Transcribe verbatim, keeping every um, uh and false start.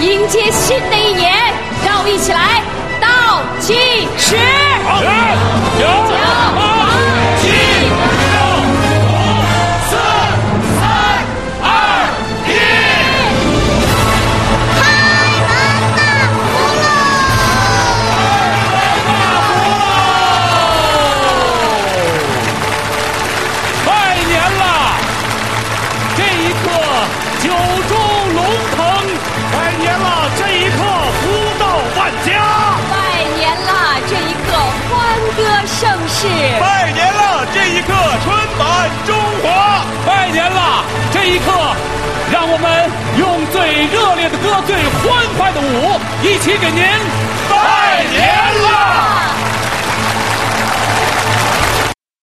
迎接新的一年，让我们一起来倒计时。 好，九、八、七、六、五、四、三、二、一， 开门大福喽！ 拜年啦！这一刻，九州龙腾，拜年啦！这一刻，福到万家。 拜年啦！这一刻，欢歌盛世。 拜年了，这一刻春满中华。拜年了，这一刻，让我们用最热烈的歌、最欢快的舞，一起给您拜年啦！